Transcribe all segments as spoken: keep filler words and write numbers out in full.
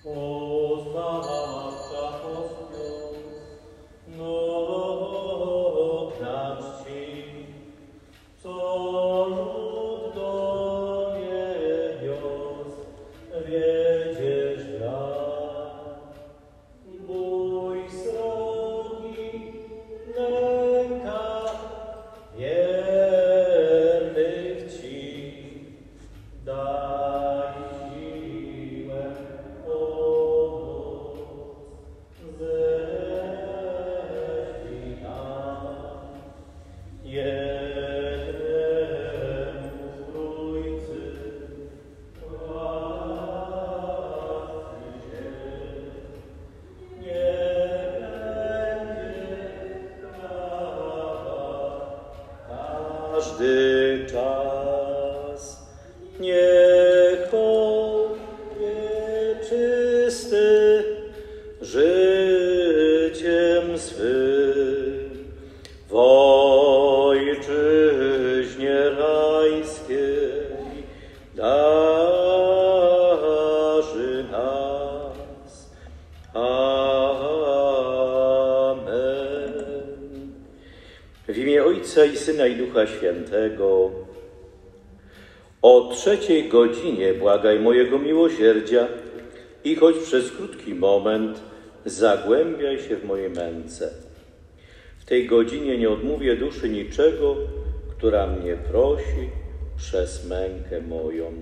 Każdy czas niech wieczysty życiem swym w ojczyźnie rajskiej darzy nas. Amen. W imię Ojca i Syna i Ducha Świętego. O trzeciej godzinie błagaj mojego miłosierdzia i choć przez krótki moment zagłębiaj się w mojej męce. W tej godzinie nie odmówię duszy niczego, która mnie prosi przez mękę moją.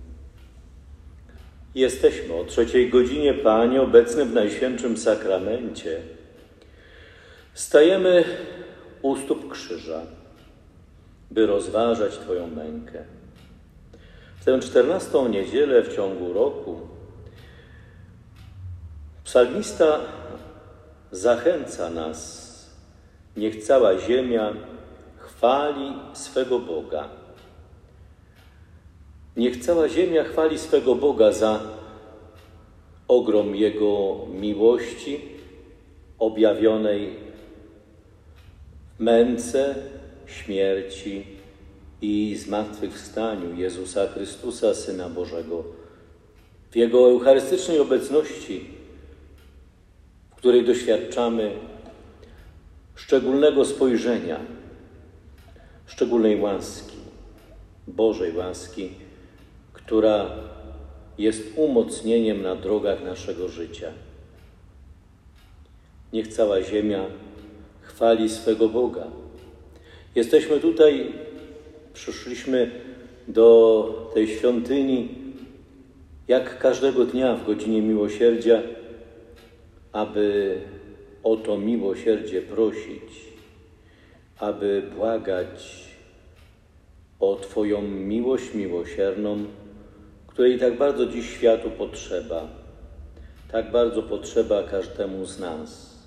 Jesteśmy o trzeciej godzinie, Panie, obecny w Najświętszym Sakramencie. Stajemy u stóp krzyża, by rozważać Twoją mękę. W tę czternastą niedzielę w ciągu roku psalmista zachęca nas: niech cała ziemia chwali swego Boga. Niech cała ziemia chwali swego Boga za ogrom Jego miłości objawionej w męce, śmierci i zmartwychwstaniu Jezusa Chrystusa, Syna Bożego, w Jego eucharystycznej obecności, w której doświadczamy szczególnego spojrzenia, szczególnej łaski, Bożej łaski, która jest umocnieniem na drogach naszego życia. Niech cała ziemia chwali swego Boga. Jesteśmy tutaj, przyszliśmy do tej świątyni, jak każdego dnia w godzinie miłosierdzia, aby o to miłosierdzie prosić, aby błagać o Twoją miłość miłosierną, której tak bardzo dziś światu potrzeba, tak bardzo potrzeba każdemu z nas.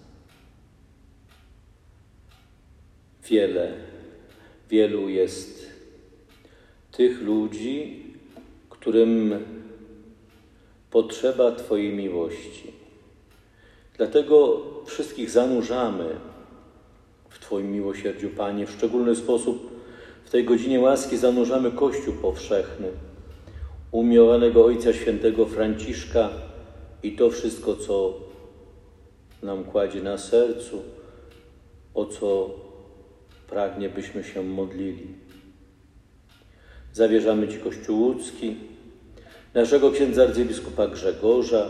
Wiele, wielu jest tych ludzi, którym potrzeba Twojej miłości. Dlatego wszystkich zanurzamy w Twoim miłosierdziu, Panie. W szczególny sposób w tej godzinie łaski zanurzamy Kościół powszechny, umiłowanego Ojca Świętego Franciszka i to wszystko, co nam kładzie na sercu, o co pragnie, byśmy się modlili. Zawierzamy Ci Kościół łódzki, naszego księdza arcybiskupa Grzegorza,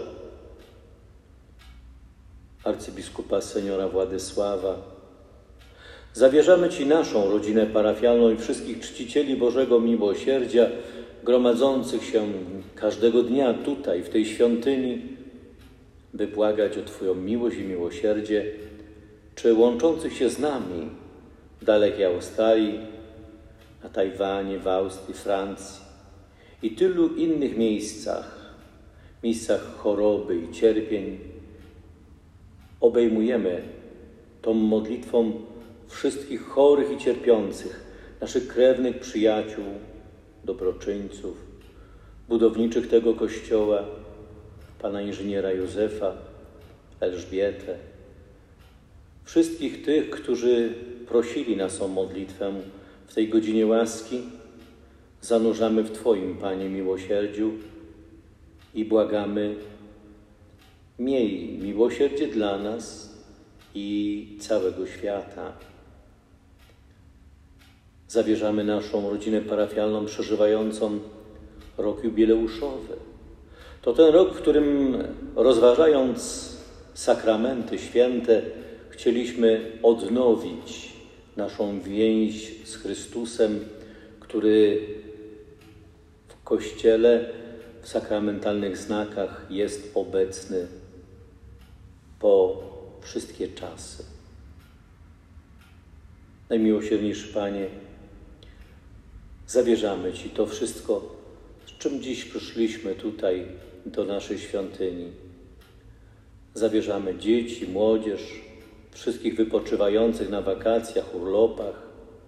arcybiskupa seniora Władysława. Zawierzamy Ci naszą rodzinę parafialną i wszystkich czcicieli Bożego Miłosierdzia, gromadzących się każdego dnia tutaj, w tej świątyni, by błagać o Twoją miłość i miłosierdzie, czy łączących się z nami w dalekiej Australii, na Tajwanie, w Austrii, Francji i tylu innych miejscach, miejscach choroby i cierpień. Obejmujemy tą modlitwą wszystkich chorych i cierpiących, naszych krewnych, przyjaciół, dobroczyńców, budowniczych tego Kościoła, pana inżyniera Józefa, Elżbietę, wszystkich tych, którzy prosili nas o modlitwę w tej godzinie łaski, zanurzamy w Twoim, Panie, miłosierdziu i błagamy Miej miłosierdzie dla nas i całego świata. Zawierzamy naszą rodzinę parafialną przeżywającą rok jubileuszowy. To ten rok, w którym rozważając sakramenty święte, chcieliśmy odnowić naszą więź z Chrystusem, który w Kościele, w sakramentalnych znakach jest obecny po wszystkie czasy. Najmiłosierniejszy Panie, zawierzamy Ci to wszystko, z czym dziś przyszliśmy tutaj do naszej świątyni. Zawierzamy dzieci, młodzież, wszystkich wypoczywających na wakacjach, urlopach.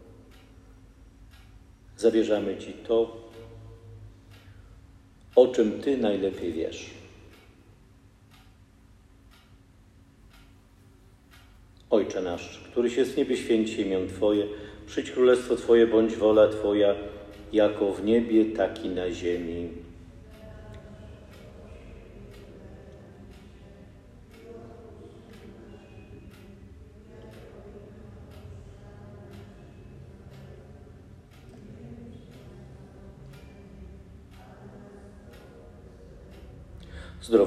Zawierzamy Ci to, o czym Ty najlepiej wiesz. Ojcze nasz, któryś jest w niebie, święć się imię Twoje, przyjdź królestwo Twoje, bądź wola Twoja, jako w niebie, tak i na ziemi. Zdrowaś